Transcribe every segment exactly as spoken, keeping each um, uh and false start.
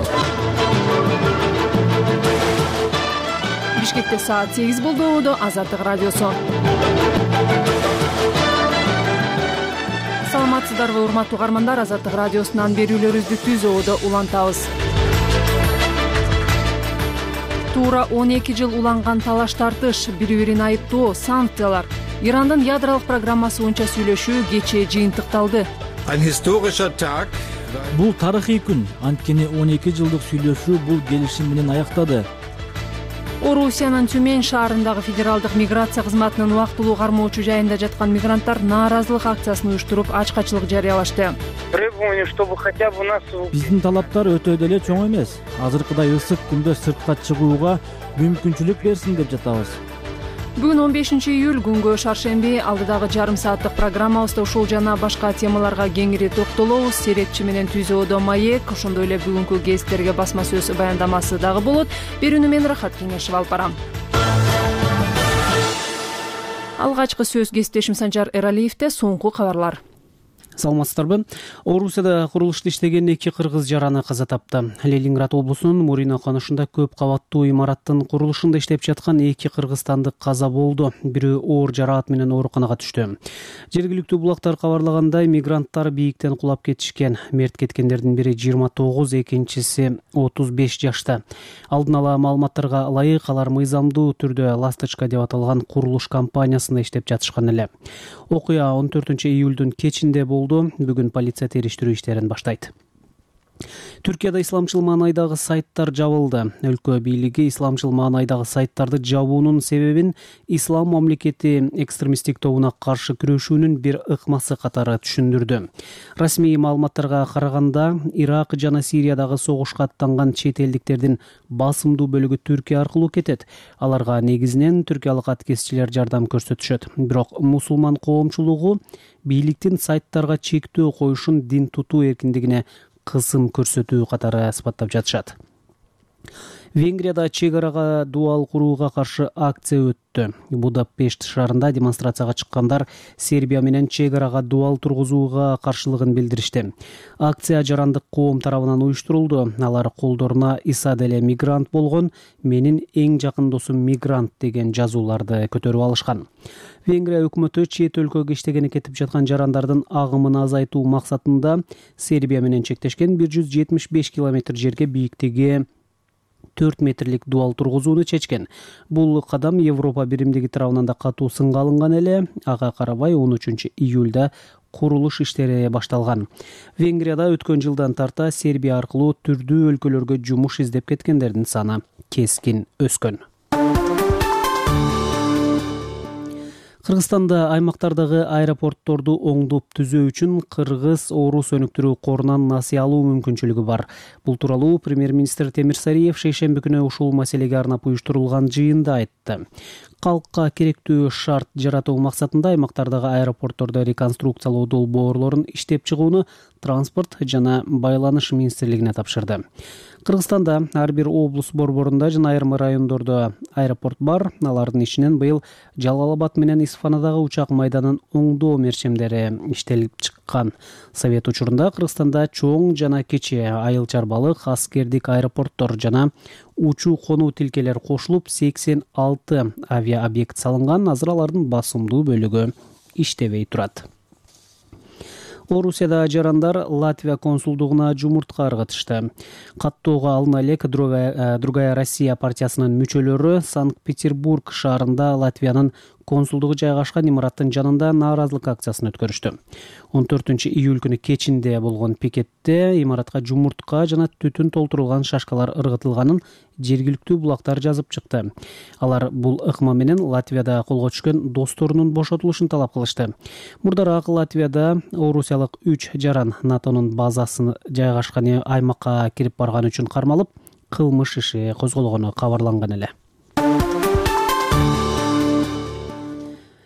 Бишкекте саат сегиз болду. Азаттык радиосу. Саламатсыздарбы, урматтуу угармандар. Азаттык радиосунан берүүлөрүбүздү түзүүдө улантабыз. Туура он эки жыл уланган талаш тартыш, бири-бирин айыптоо, санкциялар, Ирандын ядролук программасы боюнча сүйлөшүү кечээ жыйынтыкталды. Бул тарыхый күн, анткени он эки жылдык сүйлөшүү бул келишим менен аяктады. Орусиянын Тюмень шаарындагы федералдык миграция кызматынын убактылуу кармоочу жайында жаткан мигранттар нааразылык акциясын уюштуруп, ачкачылык жарыялашты. Биздин талаптар өтө деле чоң эмес. Азыркыдай ысык күндө сыртка чыгууга мүмкүнчүлүк берсин деп жатабыз. Бүгүн он бешинчи июль күнгө шаршемби. Алдыдагы жарым сааттык программабызда ушул жана башка темаларга кеңири токтолобуз. Серепчи менен түзүүдө маек, ошондой эле бүгүнкү гезиттерге басма сөз баяндамасы дагы болот. Берүүнү мен Рахат Кеңешев алып барам. Алгачкы сөз гезиттешим Санжар Эралиевде. Соңку кабарлар. Саламатсыздарбы? Орусияда курулушта иштеген эки кыргыз жараны каза тапты. Ленинград облусунун Мурино конушунда көп кабаттуу имараттын курулушунда иштеп жаткан эки кыргызстандык каза болду. Бирөө оор жараат менен ооруканага түштү. Жергиликтүү булактар кабарлагандай, мигранттар бийиктен кулап кетишкен. Мерт кеткендердин бири жыйырма тогуз, экинчиси отуз беш жашта. Алдын ала маалыматтарга ылайык алар мыйзамдуу түрдө «Ласточка» деп аталган курулуш компаниясында иштеп жатышкан эле. Окуя он төртүнчү июлдун кечинде болду. Бүгүн полиция териштирүү иштерин баштайт. Түркияда исламчыл маанайдагы сайттар жабылды. Өлкө бийлиги исламчыл маанайдагы сайттарды жабуунун себебин ислам мамлекети экстремисттик тобуна каршы күрөшүүнүн бир ыкмасы катары түшүндүрдү. Расмий маалыматтарга караганда, Ирак жана Сириядагы согушка аттанган чет элдиктердин басымдуу бөлүгү Түркия аркылуу кетет. Аларга негизинен түркиялык аткезчилер жардам көрсөтүшөт. Бирок мусулман коомчулугу бийликтин сайттарга чектөө коюшун дин тутуу эркиндигине кысым көрсөтүү катары сыпаттап жатышат. Венгрияда чек арага дуал курууга каршы акция өттү. Будапешт шаарында демонстрацияга чыккандар Сербия менен чек арага дуал тургузууга каршылыгын билдиришти. Акция жарандык коом тарабынан уюштурулду. Алар колдоруна Иса деле мигрант болгон, менин эң жакын досум мигрант деген жазууларды көтөрүп алышкан. Венгрия өкмөтү чет өлкөгө иштегени кетип жаткан жарандардын агымын азайтуу максатында Сербия менен чектешкен бир жүз жетимиш беш километр жерге бийиктиги төрт метрлик дуал тургузууну чечкен. Бул кадам Европа биримдиги тарабынан да катуу сынга алынган эле. Ага карабай он үчүнчү июлда курулуш иштери башталган. Венгрияда өткөн жылдан тарта Сербия аркылуу түрдүү өлкөлөргө жумуш издеп кеткендердин саны кескин өскөн. Кыргызстанда аймактардагы аэропортторду оңдоп түзөө үчүн Кыргыз Орус өнүктүрүү корунан насыя алуу мүмкүнчүлүгү бар. Бул тууралуу премьер-министр Темир Сариев шейшемби күнү ушул маселеге арнап уюштурулган жыйында айтты. Калкка керектүү шарт жаратуу максатында аймактардагы аэропортторду реконструкциялоо долбоорлорун иштеп чыгууну транспорт жана байланыш министрлигине тапшырды. Кыргызстанда ар бир облус борборунда жана айрым райондордо аэропорт бар. Алардын ичинен быйыл Жалал Абад менен Исфанадагы учак майданын оңдоо мерчемдери иштелип чыккан. Совет учурунда Кыргызстанда чоң жана кичи айыл чарбалык аскердик аэропорттор жана учуу конуу тилкелер кошулуп сексен алты авиаобъект салынган. Азыр алардын басымдуу бөлүгү иштебей турат. Орусияда жарандар Латвия консулдугуна жумуртка ыргытышты. Каттоого алына элек Другая Россия партиясынын мүчөлөрү Санкт-Петербург шаарында Латвиянын консулдугу жайгашкан имараттын жанында нааразылык акциясын өткөрүштү. он төртүнчү июль күнү кечинде болгон пикетте имаратка жумуртка жана түтүн толтурулган шашкалар ыргытылганын жергиликтүү булактар жазып чыкты. Алар бул ыкма менен Латвияда колго түшкөн досторунун бошотулушун талап кылышты. Мурдараак Латвияда орусиялык үч жаран НАТОнун базасы жайгашкан аймакка кирип барган үчүн кармалып, кылмыш иши козголгону кабарланган эле.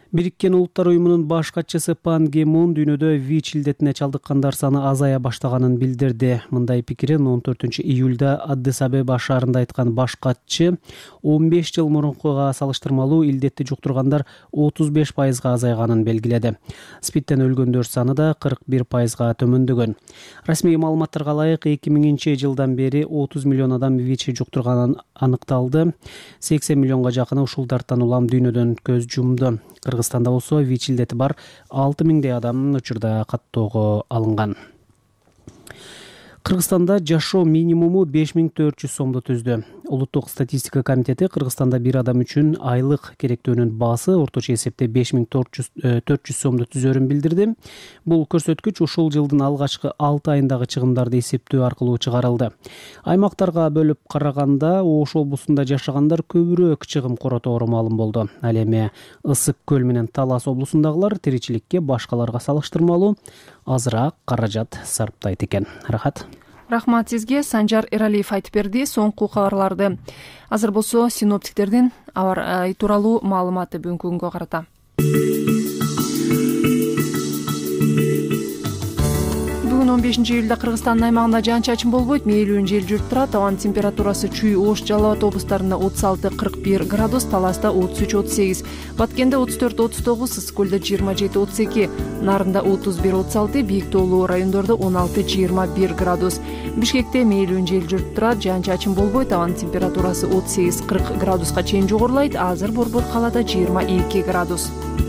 Бириккен Улуттар уюмунун баш катчысы Пан Ги Мун дүйнөдө ВИЧ илдетине чалдыккандар саны азая баштаганын билдирди. Мындай пикирин он төртүнчү июлда Аддис Абеба шаарында айткан баш катчы он беш жыл мурункуга салыштырмалуу илдетти жуктургандар отуз беш пайызга азайганын белгиледи. СПИДтен өлгөндөр саны да кырк бир пайызга төмөндөгөн. Расмий маалыматтарга ылайык эки миңинчи жылдан бери отуз миллион адам ВИЧ жуктурганын аныкталды. сексен миллионго жакыны ушулдардан улам дүйнөдөн көз жумду. Кыргызстанда болсо ВИЧ илдети бар алты миңдей адам учурда каттоого алынган. Кыргызстанда жашоо минимуму беш миң төрт жүз сомду түздү. Улуттук статистика комитети Кыргызстанда бир адам үчүн айлык керектөөнүн баасы орточо эсепте беш миң төрт жүз сомду түзөрүн билдирди. Бул көрсөткүч ушул жылдын алгачкы алты айындагы чыгымдарды эсептөө аркылуу чыгарылды. Аймактарга бөлүп караганда Ош облусунда жашагандар көбүрөөк чыгым коротору маалым болду. Ал эми Ысык көл менен Талас облусундагылар тиричиликке башкаларга салыштырмалуу азыраак каражат сарптайт экен. Рахат. Рахмат сизге. Санжар Эралиев айтып берди соңку кабарларды. Азыр болсо синоптиктердин аба ай тууралуу маалыматы бүгүнкү күнгө карата. Бүгүн он бешинчи июлда Кыргызстандын аймагында жаан-чачын болбойт, мээлүүн жел жүрүп турат. Абанын температурасы Чүй, Ош, Жалал Абад облустарында отуз алты кырк бир градус, Таласта отуз үч отуз сегиз, Баткенде отуз төрт отуз тогуз, Ысык көлдө жыйырма жети отуз эки, Нарында отуз бир отуз алты, бийик тоолуу райондордо он алты жыйырма бир градус. Бишкекте мээлүүн жел жүрүп турат, жаан-чачын болбойт, абанын температурасы отуз сегиз кырк градуска чейин жогорулайт. Азыр Борбор калаада жыйырма эки градус.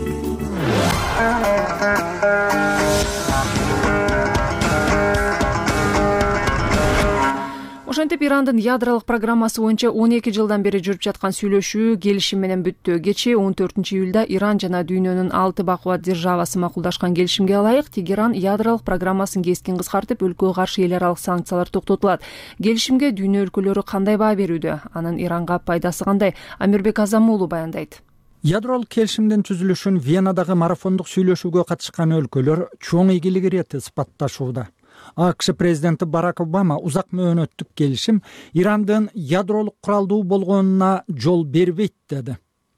Ошентип Ирандын ядролук программасы боюнча он эки жылдан бери жүрүп жаткан сүйлөшүү келишим менен бүттү. Кечээ он төртүнчү июлда Иран жана дүйнөнүн алты бакубат державасы макулдашкан келишимге ылайык Тегеран ядролук программасын кескин кыскартып, өлкөгө каршы эл аралык санкциялар токтотулат. Келишимге дүйнө өлкөлөрү кандай баа берүүдө? Анын Иранга пайдасы кандай? Амирбек Азамуулу баяндайт. Ядролук келишимдин түзүлүшүн Венадагы марафондук сүйлөшүүгө катышкан өлкөлөр чоң ийгилик иретти ысбатташууда. АКШ президенти Барак Обама узак мөөнөттүк келишим Ирандын ядролук куралдуу болгонуна жол бербейт деди.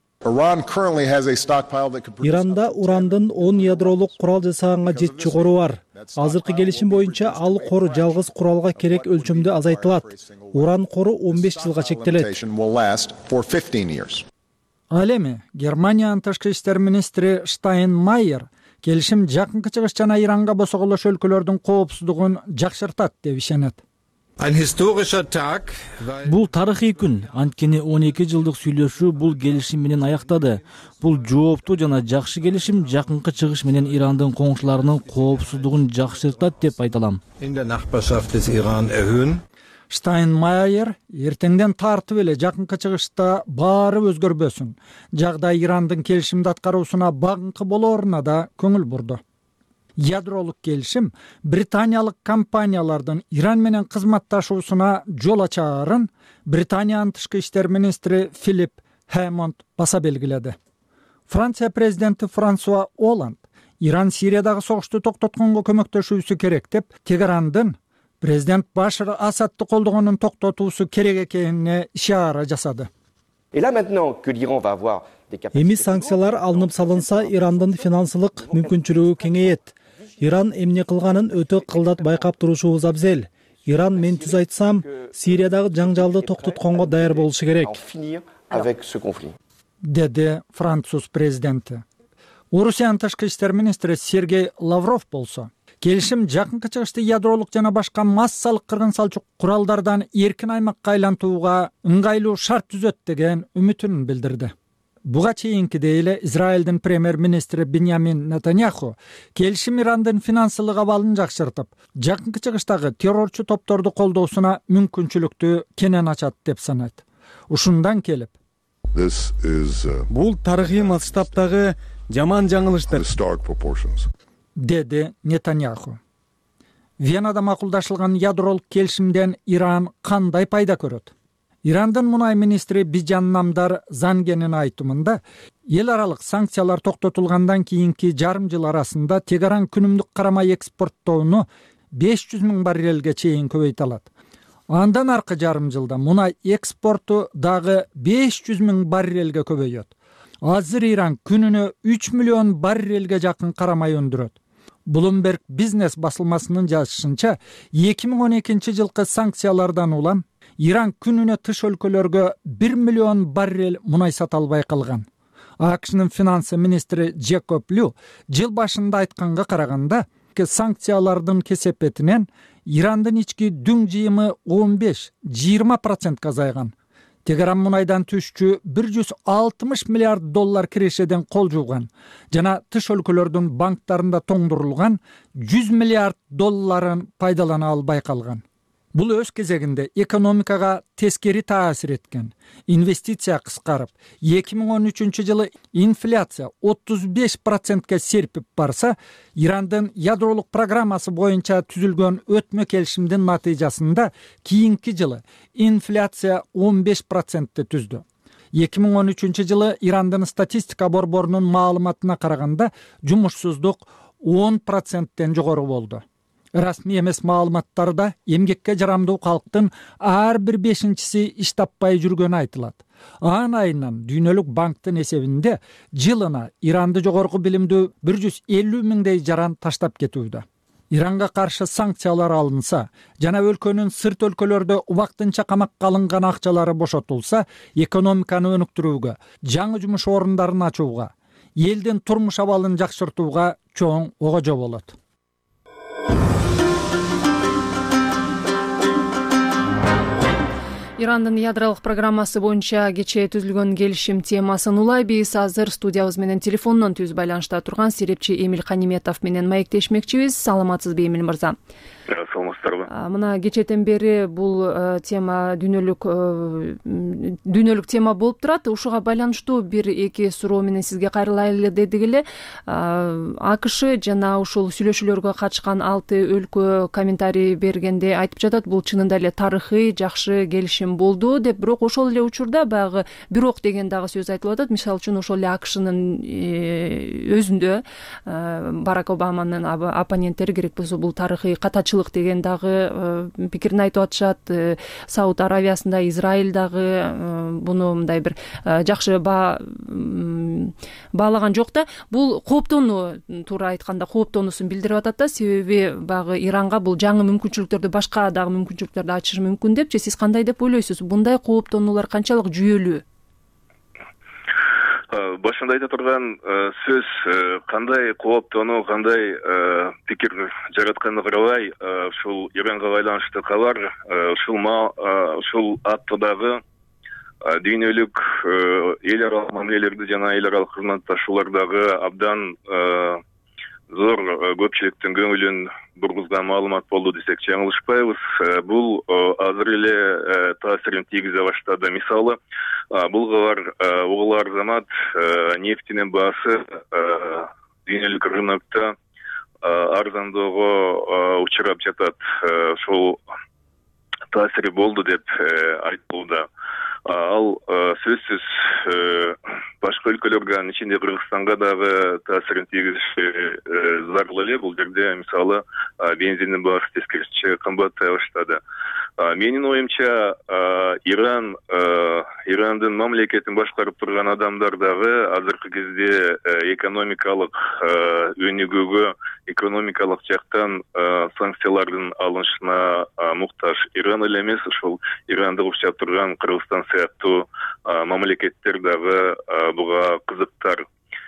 Иранда урандын он ядролук курал жасаганга жетчү кору бар. Азыркы келишим боюнча ал кору жалгыз куралга керек өлчөмдө азайтылат. Уран кору он беш жылга чектелет. Ал эми Германиянын тышкы иштер министри Штайнмайер келишим жакынкы чыгыш жана Иранга босоголош өлкөлөрдүн коопсуздугун жакшыртат деп ишенет. Бул тарыхый күн, анткени он эки жылдык сүйлөшүү бул келишим менен аяктады. Бул жооптуу жана жакшы келишим жакынкы чыгыш менен Ирандын коңшуларынын коопсуздугун жакшыртат деп айталам. Штайнмайер эртеңден тартып эле жакынкы чыгышта баары өзгөрбөсүн, жагдай Ирандын келишимди аткаруусуна багынкы болооруна да көңүл бурду. Ядролук келишим британиялык компаниялардын Иран менен кызматташуусуна жол ачаарын Британиянын тышкы иштер министри Филипп Хэммонд баса белгиледи. Франция президенти Франсуа Оланд Иран Сириядагы согушту токтотконго көмөктөшүүсү керек деп Тегерандын президент Башар Асадты колдогонун токтотуусу керек экенине ишара жасады. Эми санкциялар алынып салынса, Ирандын финансылык мүмкүнчүлүгү кеңейет. Иран эмне кылганын өтө кылдат байкап турушубуз абзел. Иран, мен түз айтсам, Сириядагы жаңжалды токтотконго даяр болушу керек, деди француз президенти. Орусиянын тышкы иштер министри Сергей Лавров болсо, келишим жакынкы чыгышты ядролук жана башка массалык кыргын салчук куралдардан эркин аймакка айлантууга ыңгайлуу шарт түзөт деген үмүтүн билдирди. Буга чейинкидей эле Израилдин премьер-министри Биньямин Нетаньяху келишим Ирандын финансылык абалын жакшыртып, жакынкы чыгыштагы террорчу топторду колдоосуна мүмкүнчүлүктү кенен ачат деп санайт. Ушундан келип, бул тарыхый масштабтагы жаман жаңылыштыр, деди Нетаньяху. Венада макулдашылган ядролук келишимден Иран кандай пайда көрөт? Ирандын мунай министри Бижан Намдар Зангенин айтымында, эл аралык санкциялар токтотулгандан кийинки жарым жыл арасында Тегеран күнүмдүк карамай экспорттоону беш жүз миң баррелге чейин көбөйт алат. Андан аркы жарым жылда мунай экспорту дагы беш жүз миң баррелге көбөйөт. Азыр Иран күнүнө үч миллион баррелге жакын карамай өндүрөт. Bloomberg бизнес басылмасынын жазышынча, эки миң он экинчи жылкы санкциялардан улам Иран күнүнө тыш өлкөлөргө бир миллион баррель мунай сата албай калган. АКШнын финанс министри Джекоб Лю жыл башында айтканга караганда, санкциялардын кесепетинен Ирандын ички дүң жыйымы он беш жыйырма процентке азайган. Тегеран мунайдан түшчү бир жүз алтымыш миллиард доллар кирешеден кол жууган жана тыш өлкөлөрдүн банктарында тоңдурулган жүз миллиард долларын пайдалана албай калган. Бул өз кезегинде экономикага тескери таасир эткен. Инвестиция кыскарып, эки миң он үчүнчү жылы инфляция отуз беш процентке серпип барса, Ирандын ядролук программасы боюнча түзүлгөн өтмө келишимдин натыйжасында кийинки жылы инфляция он беш процентти түздү. эки миң он үчүнчү жылы Ирандын статистика борборунун маалыматына караганда жумушсуздук он проценттен жогору болду. Расмий эмес маалыматтарда эмгекке жарамдуу калктын ар бир бешинчиси иш таппай жүргөнү айтылат. Ан айынан Дүйнөлүк банктын эсебинде жылына Иранды жогорку билимдүү бир жүз элүү миңдей жаран таштап кетүүдө. Иранга каршы санкциялар алынса жана өлкөнүн сырт өлкөлөрдө убактынча камакка алынган акчалары бошотулса, экономиканы өнүктүрүүгө, жаңы жумуш орундарын ачууга, элдин турмуш абалын жакшыртууга чоң огожо болот. Ирандын ядролук программасы боюнча кечээ түзүлгөн келишим темасын улайбыз. Азыр студиябыз менен телефондон түз байланышта турган серепчи Эмиль Каниметов менен маектешмекчибиз. Саламатсызбы, Эмиль мырза? Саламатсыздарбы. Мына кечээден бери бул тема дүйнөлүк дүйнөлүк тема болуп турат. Ушуга байланыштуу бир эки суроо менен сизге кайрылайлы дедик эле. АКШ жана ушул сүйлөшүүлөргө катышкан алты өлкө комментарий бергенде айтып жатат, бул чынында эле тарыхый жакшы келишим болду деп, бирок ошол эле учурда баягы бирок деген дагы сөз айтылып атат. Мисалы үчүн ошол эле АКШнын өзүндө Барак Обаманын оппоненттери керек болсо бул тарыхый катачылык деген дагы пикирин айтып атышат. Сауд Аравиясында, Израиль дагы буну мындай бир жакшы баалаган жок да. Бул кооптонуу, туура айтканда кооптоонусун билдирип атат да, себеби баягы Иранга бул жаңы мүмкүнчүлүктөрдү, башка дагы мүмкүнчүлүктөрдү ачышы мүмкүн депчи. Сиз кандай деп ойлойсуз? Bunday кооптонуулар канчалык жүйөлүү? Башында айта турган сөз кандай кооптонуу, кандай пикир жаратканына карабай, ушул Иранга байланыштуу кабар ушул аттагы дүйнөлүк эл аралык мамилелерди жана эл аралык кызматташуулардагы абдан зор көпчүлүктүн көңүлүн бургузган маалымат болду десек жаңылышпайбыз. Бул азыр эле таасирин тийгизе баштады. Мисалы, бул кабар угул арзамат нефтинин баасы дүйнөлүк рынокто арзандоого учурап жатат. Ошол таасири болду деп айтылууда. Ал сөзсүз башка өлкөлөргө, анын ичинде Кыргызстанга дагы таасирин тийгизиши зарыл эле. Бул жерде мисалы бензиндин баасы тескерисинче кымбаттай баштады. Менин оюмча, Иран Ирандын мамлекетин башкарып турган адамдар дагы азыркы кезде экономикалык өнүгүүгө, экономикалык жактан санкциялардын алынышына муктаж. Иран эле эмес, ошол Иранды курчап турган Кыргызстан сыяктуу мамлекеттер дагы буга кызыктар.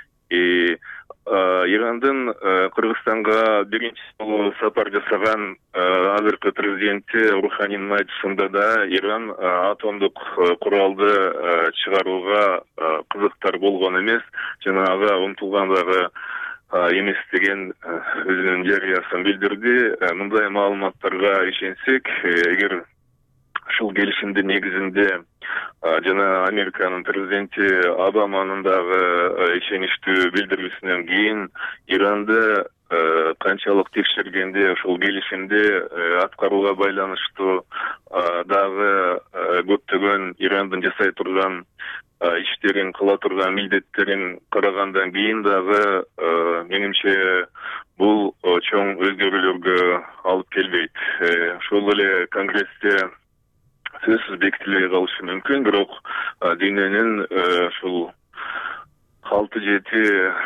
Ирандын Кыргызстанга биринчи жолу сапар жасаган азыркы президенти Руханинин айтышында да Иран атомдук куралды чыгарууга кызыктар болгон эмес, жана ага умтулган дагы эмес деген өзүнүн жарыясын билдирди. Мындай маалыматтарга ишенсек, эгер ушул келишимдин негизинде жана Американын президенти Обаманын дагы ишеничтүү билдирүүсүнөн кийин Иранды канчалык текшергенде ошол келишимде аткарууга байланыштуу дагы көптөгөн Ирандын жасай турган иштерин, кыла турган милдеттерин карагандан кийин дагы менимче бул чоң өзгөрүүлөргө алып келбейт. Ошол эле Конгрессте сөзсүз бекитилбей калышы мүмкүн, бирок дүйнөнүн ушул алты жети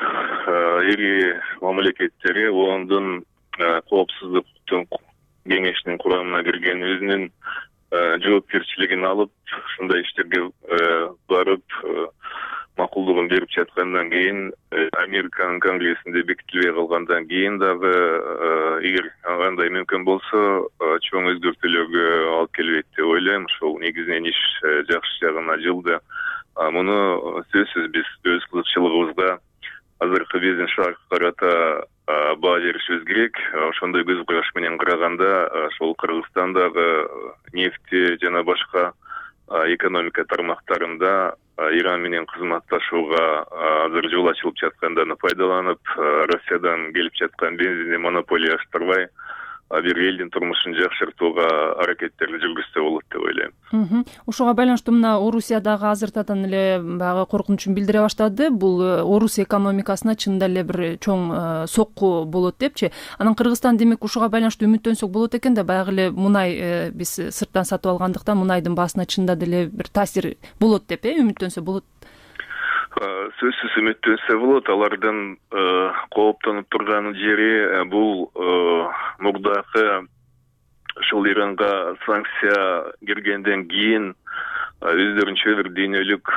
ири мамлекеттери ондун коопсуздуктун кеңешинин курамына кирген, өзүнүн жоопкерчилигин алып ушундай иштерге барып макулдугун берип жаткандан кийин, Американын конгрессинде бекитилбей калгандан кийин дагы эгер андай мүмкүн болсо чоң өзгөртүүлөргө алып келбейт деп ойлойм. Ошол негизинен иш жакшы жагына жылды. Муну сөзсүз биз өз кызыкчылыгыбызга азыркы бизнес шаркка карата баа беришибиз керек. Ошондой көз караш менен караганда, ошол Кыргызстандагы нефти жана башка экономика тармактарында Иран менен кызматташууга азыр жол ачылып жаткандан пайдаланып, Россиядан келип жаткан бензинди монополияштырбай, бир элдин турмушун жакшыртууга аракеттерди жүргүзсө болот деп ойлойм. Ушуга байланыштуу мына Орусия дагы азыртадан эле баягы коркунучун билдире баштады. Бул Орусия экономикасына чындап эле бир чоң сокку болот депчи. Анан Кыргызстан демек ушуга байланыштуу үмүттөнсөк болот экен да, баягы эле мунай биз сырттан сатып алгандыктан мунайдын баасына чындап деле бир таасир болот деп үмүттөнсө болот. Сөзсүз үмүттөнсө болот. Алардын кооптонуп турган жери бул мурдакы ушул Иранга санкция киргенден кийин өздөрүнчө бир дүйнөлүк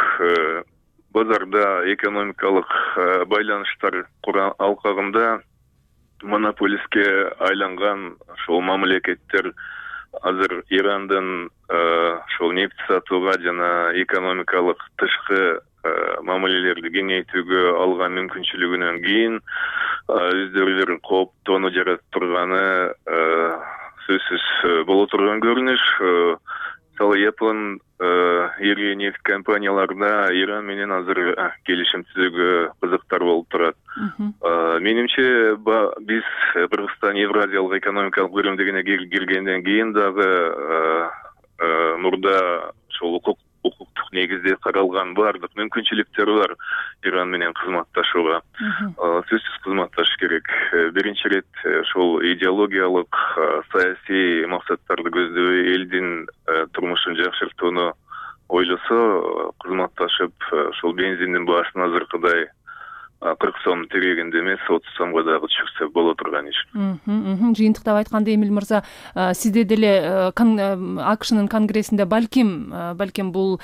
базарда экономикалык байланыштар алкагында монополистке айланган ушул мамлекеттер азыр Ирандын ушул нефть сатууга жана экономикалык тышкы мамилелерди кеңейтүүгө алган мүмкүнчүлүгүнөн кийин өздөрү бир кооптоону жаратып турганы сөзсүз боло турган көрүнүш. Мисалы, Япон ири нефть компанияларына Иран менен азыр келишим түзүүгө кызыктар болуп турат. Менимче биз Кыргызстан Евразиялык экономикалык бөлүмдөгүнө киргенден кийин дагы мурда ошол укуктук негизде каралган баардык мүмкүнчүлүктөр бар Иран менен кызматташууга. Сөзсүз кызматташыш керек. Биринчи ирет ошол идеологиялык саясий максаттарды көздөбөй элдин турмушун жакшыртууну ойлосо, кызматташып ошол бензиндин баасын азыркыдай кырк сом тирегенде эмес отуз сомго дагы түшүрсө боло турган иш. Жыйынтыктап айтканда, Эмил мырза, сизде деле АКШнын конгрессинде балким балким бул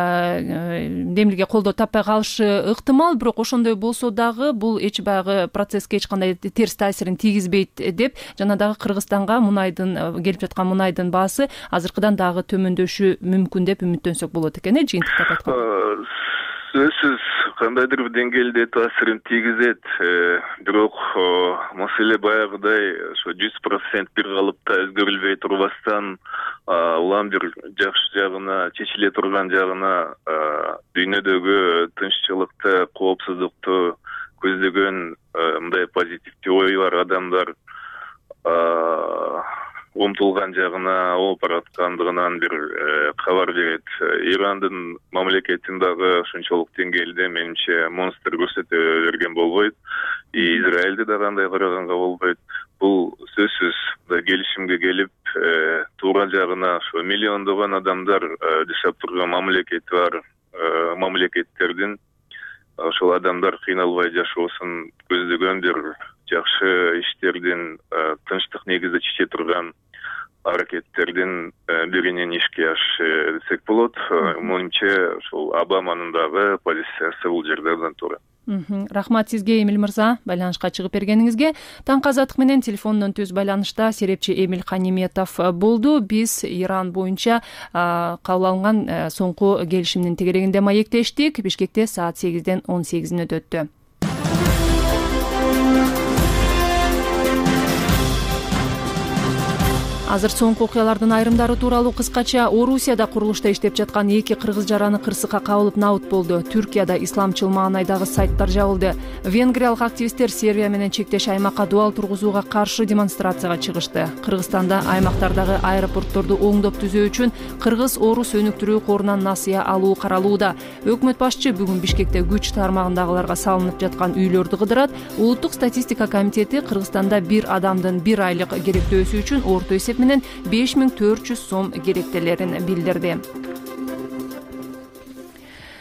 демилге колдоо таппай калышы ыктымал, бирок ошондой болсо дагы бул эч баягы процесске эч кандай терс таасирин тийгизбейт деп, жана дагы Кыргызстанга мунайдын келип жаткан мунайдын баасы азыркыдан дагы төмөндөшү мүмкүн деп үмүттөнсөк болот экен, э, жыйынтыктап айтканда. Сөзсүз кандайдыр бир деңгээлде таасирин тийгизет, бирок маселе баягыдай ошо жүз процент бир калыпта өзгөрүлбөй турбастан, улам бир жакшы жагына, чечиле турган жагына, дүйнөдөгү тынччылыкты, коопсуздукту көздөгөн мындай позитивдүү ой бар адамдар умтулган жагына болуп бараткандыгынан бир кабар берет. Ирандын мамлекетин дагы ушунчалык деңгээлде менимче монстр көрсөтө берген болбойт. Израилди дагы андай караганга болбойт. Бул сөзсүз келишимге келип, туура жагына ошо миллиондогон адамдар жашап турган мамлекети бар мамлекеттердин ошол адамдар кыйналбай жашоосун көздөгөн бир жакшы иштердин, тынчтык негизде чече турган аракеттердин биринен ишке ашышы десек болот. Менимче ошол Обаманын дагы позициясы бул жерде абдан туура. Рахмат сизге, Эмил мырза, байланышка чыгып бергениңизге. Таңкы азаттык менен телефондон түз байланышта серепчи Эмил Каниметов болду. Биз Иран боюнча кабыл алынган соңку келишимдин тегерегинде маектештик. Бишкекте саат сегизден он сегиз мүнөт өттү. Азыр соңку окуялардын айрымдары тууралуу кыскача. Орусияда курулушта иштеп жаткан эки кыргыз жараны кырсыкка кабылып набыт болду. Түркияда исламчыл маанайдагы сайттар жабылды. Венгриялык активисттер Сербия менен чектеш аймакка дуал тургузууга каршы демонстрацияга чыгышты. Кыргызстанда аймактардагы аэропортторду оңдоп түзөө үчүн кыргыз-орус өнүктүрүү корунан насыя алуу каралууда. Өкмөт башчы бүгүн Бишкекте күч тармагындагыларга салынып жаткан үйлөрдү кыдырат. Улуттук статистика комитети Кыргызстанда бир адамдын бир айлык керектөөсү үчүн орто эсеп менен беш миң төрт жүз сом керектелерин билдирди.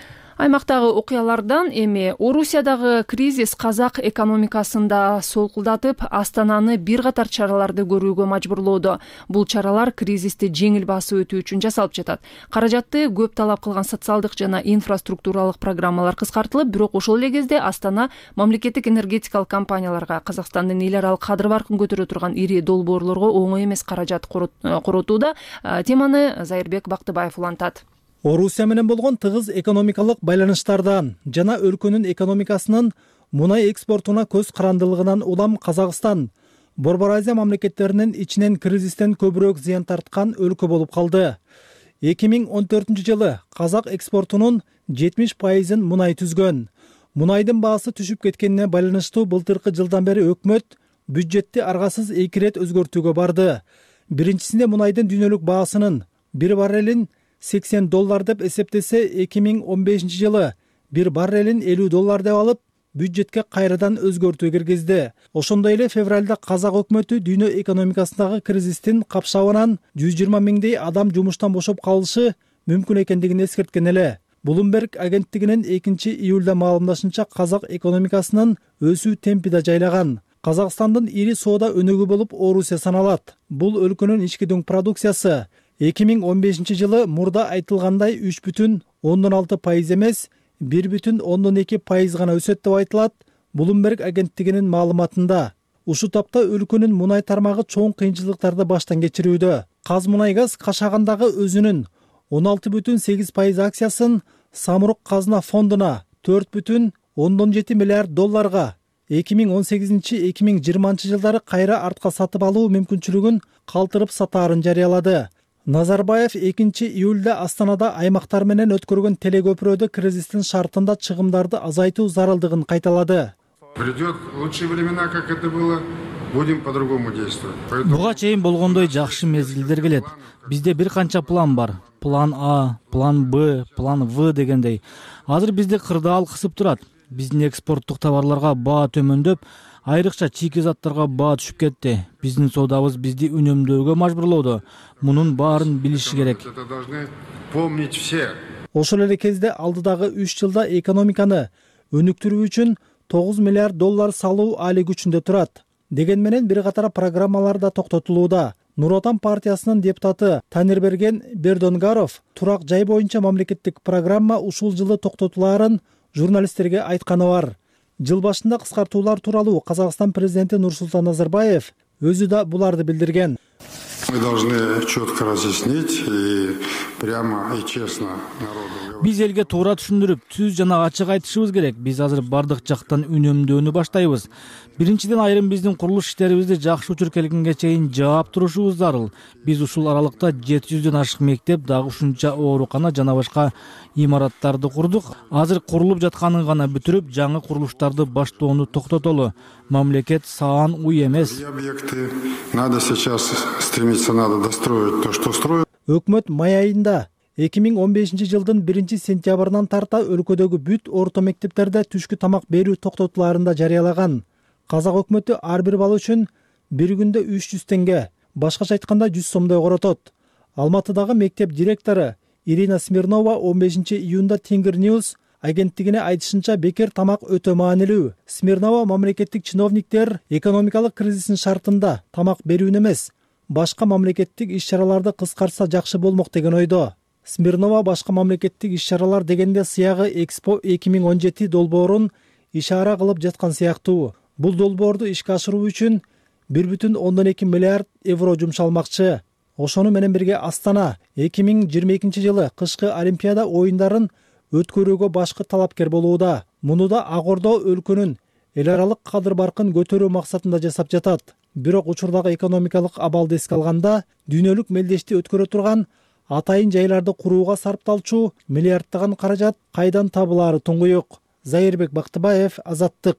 Аймактагы окуялардан эми Орусиядагы кризис казак экономикасында солкулдатып, Астананы бир катар чараларды көрүүгө мажбурлоодо. Бул чаралар кризисти жеңил басып өтүү үчүн жасалып жатат. Каражатты көп талап кылган социалдык жана инфраструктуралык программалар кыскартылып, бирок ошол эле кезде Астана мамлекеттик энергетикалык компанияларга Казакстандын эл аралык кадыр баркын көтөрө турган ири долбоорлорго оңой эмес каражат коротууда. Теманы Зайырбек Бактыбаев улантат. Орусия менен болгон тыгыз экономикалык байланыштардан жана өлкөнүн экономикасынын мунай экспортуна көз карандылыгынан улам Казакстан Борбор Азия мамлекеттеринин ичинен кризистен көбүрөөк зыян тарткан өлкө болуп калды. эки миң он төртүнчү жылы казак экспортунун жетимиш пайызын мунай түзгөн. Мунайдын баасы түшүп кеткенине байланыштуу былтыркы жылдан бери өкмөт бюджетти аргасыз эки ирет өзгөртүүгө барды. Биринчисинде мунайдын дүйнөлүк баасынын бир баррелин сексен доллар деп эсептесе, эки миң он бешинчи жылы бир баррелин элүү доллар деп алып, бюджетке кайрадан өзгөртүү киргизди. Ошондой эле февралда казак өкмөтү дүйнө экономикасындагы кризистин капшабынан жүз жыйырма миңдей адам жумуштан бошоп калышы мүмкүн экендигин эскерткен эле. Bloomberg агенттигинин экинчи июлда маалымдашынча, казак экономикасынын өсүү темпи да жайлаган. Казакстандын ири соода өнөгү болуп Орусия саналат. Бул өлкөнүн ички дүң продукциясы эки миң он бешинчи жылы мурда айтылгандай үч бүтүн ондон алты пайыз эмес, бир бүтүн ондон эки пайыз гана өсөт деп айтылат Bloomberg агенттигинин маалыматында. Ушу тапта өлкөнүн мунай тармагы чоң кыйынчылыктарды баштан кечирүүдө. Казмунайгаз Кашагандагы өзүнүн он алты бүтүн сегиз пайыз акциясын Самрук казына фондуна төрт бүтүн ондон жети миллиард долларга эки миң он сегизинчи — эки миң жыйырманчы жылдары кайра артка сатып алуу мүмкүнчүлүгүн калтырып сатаарын жарыялады. Назарбаев экинчи июлда Астанада аймактар менен өткөргөн телекөпүрөдө кризистин шартында чыгымдарды азайтуу зарылдыгын кайталады. Придет лучшие времена, как это было, будем по-другому действовать. Буга чейин болгондой жакшы мезгилдер келет. Бизде бир канча план бар. План А, план Б, план В дегендей. Азыр бизде кырдаал кысып турат. Биздин экспорттук товарларга баа төмөндөп, айрыкча чийки заттарга баа түшүп кетти. Биздин соодабыз бизди үнөмдөөгө мажбурлоодо. Мунун баарын билиши керек. Это должны помнить все. Ошол эле кезде алдыдагы үч жылда экономиканы өнүктүрүү үчүн тогуз миллиард доллар салуу али күчүндө турат. Деген менен бир катар программалар да токтотулууда. Нур Отан партиясынын депутаты Танирберген Бердонгаров турак жай боюнча мамлекеттик программа ушул жылы токтотулаарын журналисттерге айтканы бар. Жыл башында кыскартуулар тууралуу Казакстан президенти Нурсултан Назарбаев өзү да буларды билдирген. Мы должны четко разъяснить и прямо и честно народу. Биз элге туура түшүндүрүп, түз жана ачык айтышыбыз керек. Биз азыр бардык жактан үнөмдөөнү баштайбыз. Биринчиден, айрым биздин курулуш иштерибизди жакшы учуркелгенге чейин жаап турушубуз зарыл. Биз ушул аралыкта жети жүздөн ашык мектеп, дагы ушунча оорукана жана башка имараттарды курдук. Азыр курулуп жатканын гана бүтүрүп, жаңы курулуштарды баштоону токтотолу. Мамлекет саан уй эмес. Объекты надо сейчас стремиться, надо достроить то, что строят. Өкмөт май айында эки миң он бешинчи жылдын биринчи сентябрынан тарта өлкөдөгү бүт орто мектептерде түшкү тамак берүү токтотуларын да жарыялаган. Казак өкмөтү ар бир бала үчүн бир күндө үч жүз теңге, башкача айтканда жүз сомдой коротот. Алматыдагы мектеп директору Ирина Смирнова он бешинчи июнда Тингер Ньюс агенттигине айтышынча, бекер тамак өтө маанилүү. Смирнова мамлекеттик чиновниктер экономикалык кризистин шартында тамак берүүнү эмес, башка мамлекеттик иш-чараларды кыскартса жакшы болмок деген ойдо. Смирнова башка мамлекеттик иш-чаралар дегенде сыягы Экспо эки миң он жети долбоорун ишара кылып жаткан сыяктуу. Бул долбоорду ишке ашыруу үчүн бир бүтүн ондон эки миллиард евро жумшалмакчы. Ошону менен бирге Астана эки миң жыйырма экинчи жылы кышкы Олимпиада оюндарын өткөрүүгө башкы талапкер болууда. Муну да Ак Ордо өлкөнүн эл аралык кадыр баркын көтөрүү максатында жасап жатат. Бирок учурдагы экономикалык абалды эске алганда, дүйнөлүк мелдешти өткөрө турган атайын жайларды курууга сарпталчу миллиарддаган каражат кайдан табылаары туңгуюк. Зайырбек Бактыбаев, Азаттык.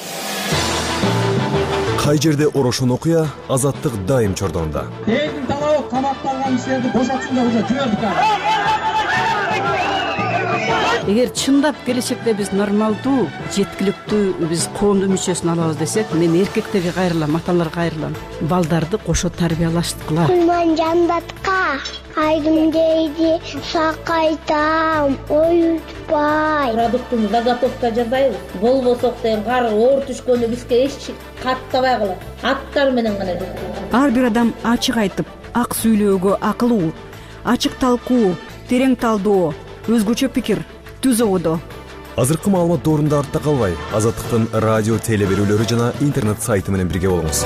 Кай жерде орошон окуя, Азаттык дайым чордонда. Элдин талабы камакталган кишилерди бошотсун деп уже жибердик. Эгер чындап келечекте биз нормалдуу, жеткиликтүү биз коомдун мүчөсүн алабыз десек, мен эркектерге кайрылам, аталарга кайрылам. Балдарды кошо тарбиялаштыкыла. Кулман жандатка айдым дейди, сакайтам, оютпай. Продуктун заготовка жасайбыз. Болбосок деген кар оор түшкөндө бизге эч каттабай калат. Аттар менен гана жүрөт. Ар бир адам ачык айтып, ак сүйлөөгө акылуу, ачык талкуу, терең талдоо, өзгөчө пикир, түз ободо. Азыркы маалымат доорунда артта калбай, Азаттыктын радио теле берүүлөрү жана интернет сайты менен бирге болуңуз.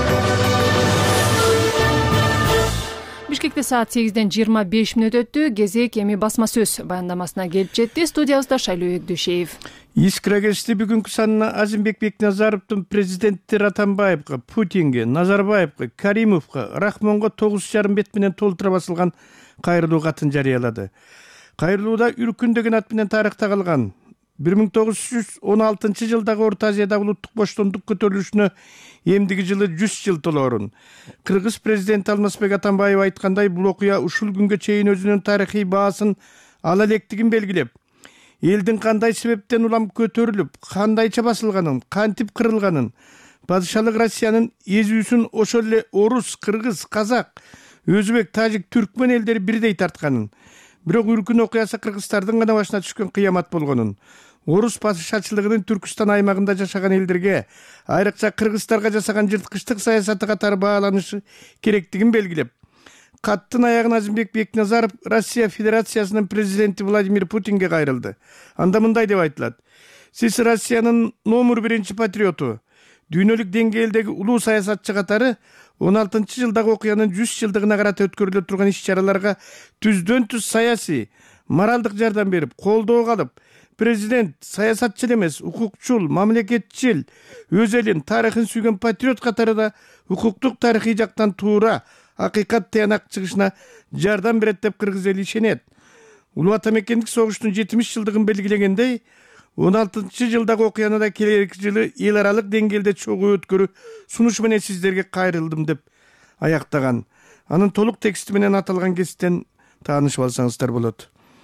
Бишкекте саат сегизден жыйырма беш мүнөт өттү. Кезек эми басма сөз баяндамасына келип жетти. Студиябызда Шайлоо Өкдөшеев. Искрагешти бүгүнкү санына Азимбек Бекназаровдун президенттер Атамбаевга, Путинге, Назарбаевга, Каримовго, Рахмонго тогуз жарым бет менен толтура басылган кайрылуу катын жарыялады. Кайрылууда Үркүн деген ат менен тарыхта калган бир миң тогуз жүз он алтынчы жылдагы Орто Азиядагы улуттук боштондук көтөрүлүшүнө эмдиги жылы жүз жыл толоорун кыргыз президенти Алмазбек Атамбаев айткандай, бул окуя ушул күнгө чейин өзүнүн тарыхый баасын ала электигин белгилеп, элдин кандай себептен улам көтөрүлүп, кандайча басылганын, кантип кырылганын, падышалык Россиянын эзүүсүн ошол эле орус, кыргыз, казак, өзбек, тажик, түркмөн элдери бирдей тартканын, бирок Үркүн окуясы кыргыздардын гана башына түшкөн кыямат болгонун, орус падышачылыгынын Түркүстан аймагында жашаган элдерге, айрыкча кыргыздарга жасаган жырткычтык саясаты катары бааланышы керектигин белгилеп, каттын аягын Азимбек Бекназаров Россия Федерациясынын президенти Владимир Путинге кайрылды. Анда мындай деп айтылат: сиз Россиянын номер биринчи патриоту, дүйнөлүк деңгээлдеги улуу саясатчы катары он алтынчы жылдагы окуянын жүз жылдыгына карата өткөрүлө турган иш-чараларга түздөн түз саясий, моралдык жардам берип, колдоо калып, президент саясатчыл эмес, укукчул, мамлекетчил, өз элин, тарыхын сүйгөн патриот катары да укуктук тарыхый жактан туура, акыйкат тыянак чыгышына жардам берет деп кыргыз эли ишенет. Улуу ата мекендик согуштун жетимиш жылдыгын белгилегендей, он алтынчы жылдагы окуяны да келерки жылы эл аралык деңгээлде чогуу өткөрүү сунуш менен сиздерге кайрылдым деп аяктаган. Анын толук тексти менен аталган кесиптен таанышып алсаңыздар болот.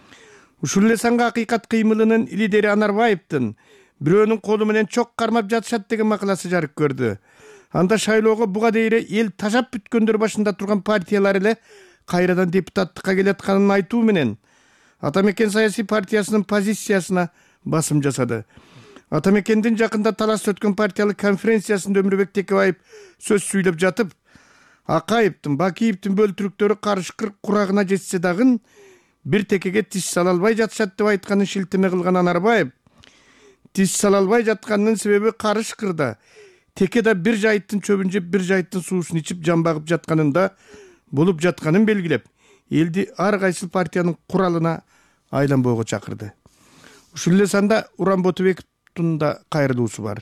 Ушул эле санга акыйкат кыймылынын лидери Анарбаевдин бирөөнүн колу менен чок кармап жатышат деген макаласы жарык көрдү. Анда шайлоого буга дейре эл тажап бүткөндөр башында турган партиялар эле кайрадан депутаттыкка келатканын айтуу менен Ата мекен саясий партиясынын позициясына басым жасады. Ата мекендин жакында талас өткөн партиялык конференциясында Өмүрбек Текебаев сөз сүйлөп жатып, Акаевдин, Бакиевдин бөлтүрүктөрү карышкыр курагына жетсе дагы бир текеге тиш сала албай жатышат деп айтканын шилтеме кылган Анарбаев, тиш сала албай жатканынын себеби карышкырда теке да бир жайыттын чөбүн жеп, бир жайыттын суусун ичип жан багып жатканында болуп жатканын белгилеп, элди ар кайсы партиянын куралына айланбоого чакырды. Ушул эле санда Уран Ботубековдун да кайрылуусу бар.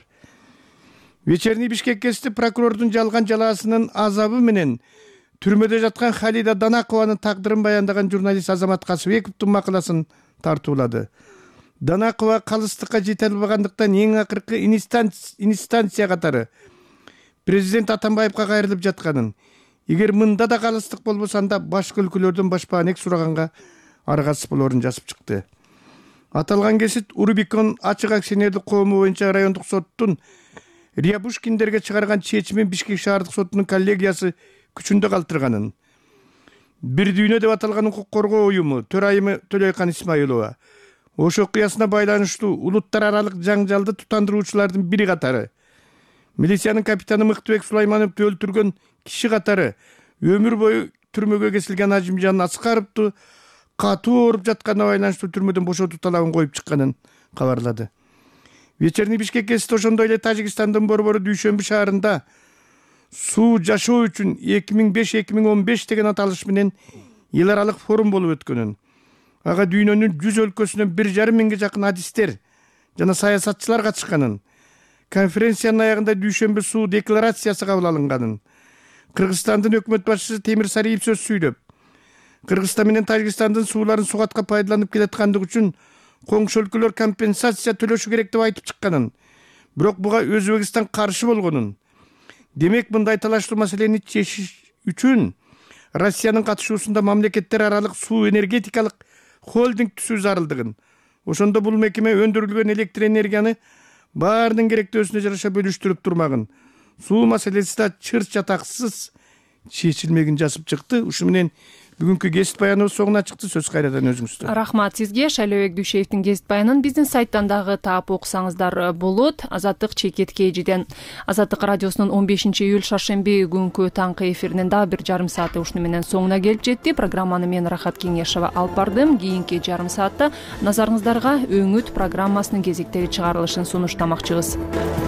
Вечерний Бишкек кести прокурордун жалган жалаасынын азабы менен түрмөдө жаткан Халида Данакованын тагдырын баяндаган журналист Азамат Касыбековдун макаласын тартуулады. Данакова калыстыкка жете албагандыктан эң акыркы инстанция катары президент Атамбаевга кайрылып жатканын, эгер мында да калыстык болбосо анда башка өлкөлөрдөн башпаанек сураганга аргасыз болорун жазып чыкты. Аталган кесит Урбикон ачык акционерлик коому боюнча райондук соттун Рябушкиндерге чыгарган чечимин Бишкек шаардык сотунун коллегиясы күчүндө калтырганын. Бир дүйнө деп аталган укук коргоо уюму төрайымы Төлөйкан Исмаилова ош окуясына байланыштуу улуттар аралык жаңжалды тутандыруучулардын бири катары, милициянын капитаны Мыктыбек Сулаймановду өлтүргөн киши катары өмүр бою түрмөгө кесилген Ажимжан Аскаровду катуу ооруп жатканына байланыштуу түрмөдөн бошотуу талабын коюп чыкканын кабарлады. Вечерний Бишкек кесип ошондой эле Тажикстандын борбору Дүйшөмбү шаарында суу жашоо үчүн эки миң беш эки миң он беш деген аталыш менен эл аралык форум болуп өткөнүн, ага дүйнөнүн жүз өлкөсүнөн бир жарым миңге жакын адистер жана саясатчылар катышканын, конференциянын аягында Дүйшөмбү суу декларациясы кабыл алынганын, Кыргызстандын өкмөт башчысы Темир Сариев сөз сүйлөп, Кыргызстан менен Тажикстандын сууларын сугатка пайдаланып келаткандыгы үчүн коңшу өлкөлөр компенсация төлөшү керек деп айтып чыкканын, бирок буга Өзбекстан каршы болгонун. Демек, мындай талаштуу маселени чечиш үчүн Россиянын катышуусунда мамлекеттер аралык суу энергетикалык холдинг түзүү зарылдыгын, ошондо бул мекеме өндүрүлгөн электр энергияны баарынын керектөөсүнө жараша бөлүштүрүп турмагын, суу маселеси да чыр чатаксыз чечилмегин жазып чыкты. Ушу менен бүгүнкү кесип баяныбыз соңуна чыкты. Сөз кайрадан өзүңүздө. Рахмат сизге. Шайлообек Дүйшеевдин кесип баянын биздин сайттан дагы таап окусаңыздар болот. Азаттык чекет кежиден Азаттык радиосунун он бешинчи июль шаршемби күнкү таңкы эфиринин дагы бир жарым сааты ушуну менен соңуна келип жетти. Программаны мен Рахат Кеңешова алып бардым. Кийинки жарым саатта назарыңыздарга Өңүт программасынын кезектеги чыгарылышын сунуштамакчыбыз.